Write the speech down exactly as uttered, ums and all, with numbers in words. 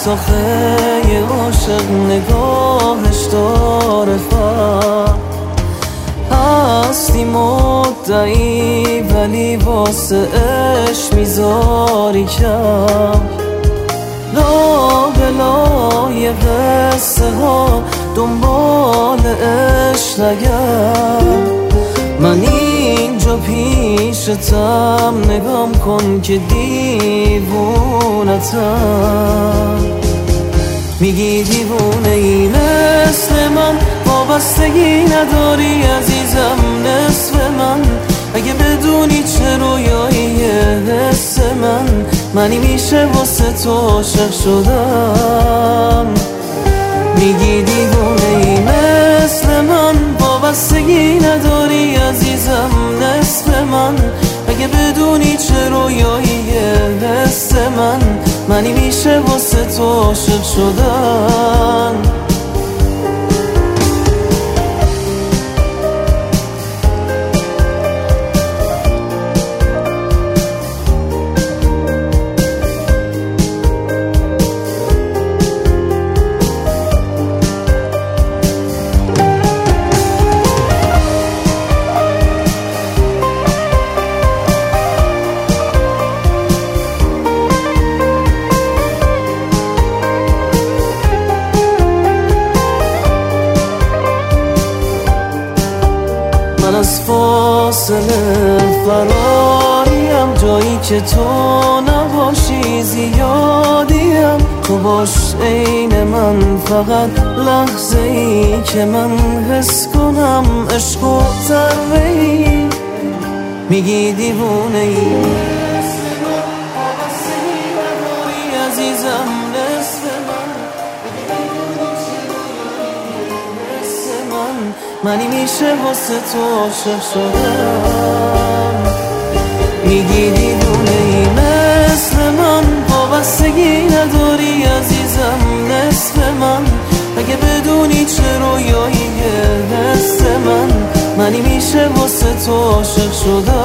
آخه یه عاشق نگاهش داره فرق. هستی مدعی ولی واسه عشق میذاری کم. لا بلای قصه ها دنبال عشق نگرد. من اینجا پیشتم نگام کن که دیوونتم. میگی دیوونه ای مثل من، وابستگی نداری عزیزم نصف من. اگه بدونی چه رویاییه حس من، منی میشه واسه تو عاشق شدم. میگی دیوونه ای مثل من، وابستگی نداری عزیزم نصف من. اگه بدونی چه رویاییه حس من، منی میشه واسه تو عاشق شدم. من از فاصله فراریم، جایی که تو نباشی زیادیم. تو باش عین من، فقط لحظه ای که من حس کنم عشق و تروی. میگی دیوونه ای عزیزم نصف من. منی میشه واسه تو عاشق شدم. میگی دیوونه ای مثل من، وابستگی نداری عزیزم نصف من. اگه بدونی چه رویاییه حس من، منی میشه واسه تو عاشق شدم.